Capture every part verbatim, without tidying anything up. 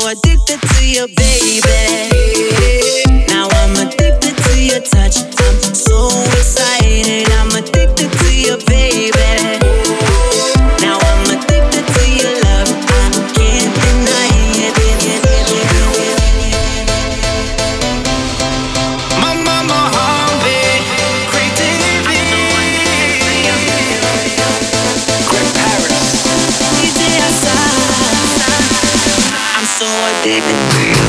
addicted to you, baby. Now I'm addicted to your touch. I'm so excited. I'm addicted to you, baby. Now I'm addicted to your love. I can't deny it. Mama, my heartbeat, crazy. Greg Paris. D J Assad. I'm so addicted to you.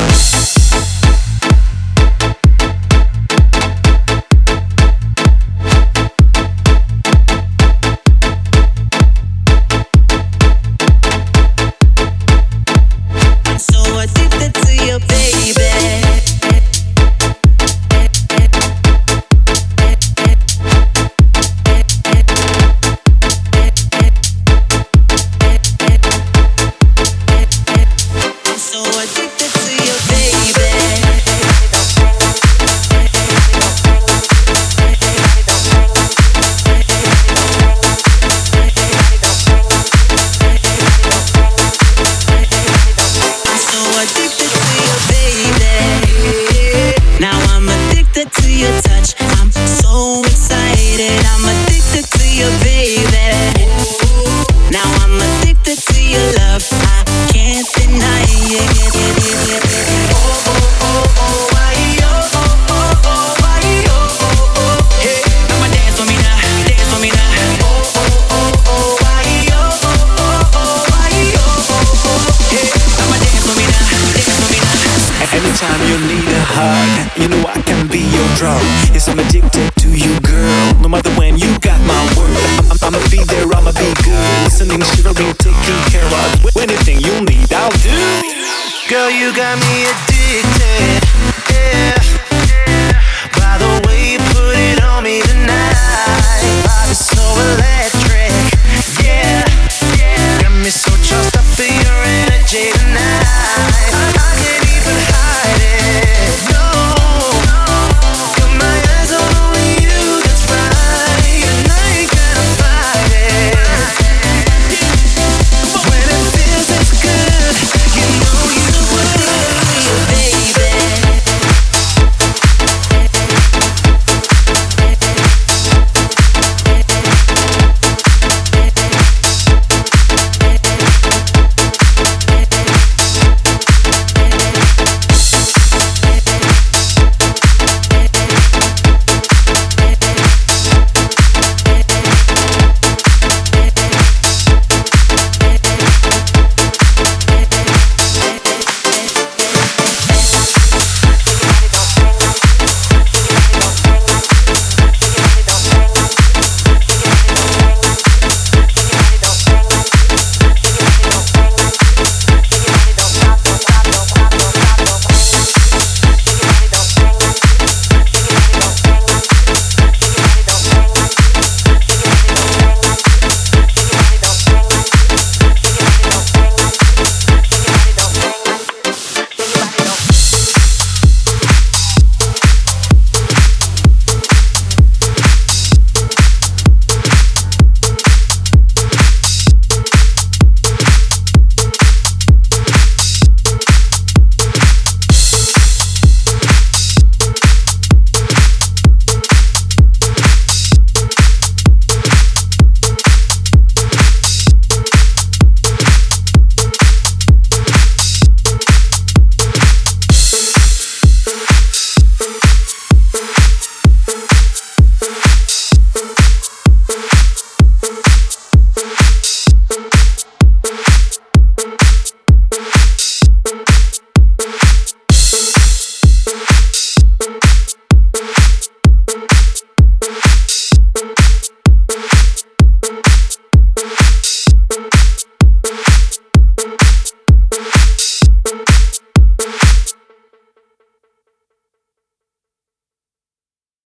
Anytime you need a hug, you know I can be your drug. Yes, I'm addicted to you, girl. No matter when, you got my word. I'm, I'ma be there, I'ma be good. Listening, shivering, taking care of anything you need, I'll do. Girl, you got me addicted, yeah. By the way you put it on me tonight, body's so electric, yeah. Got me so charged up for your energy tonight.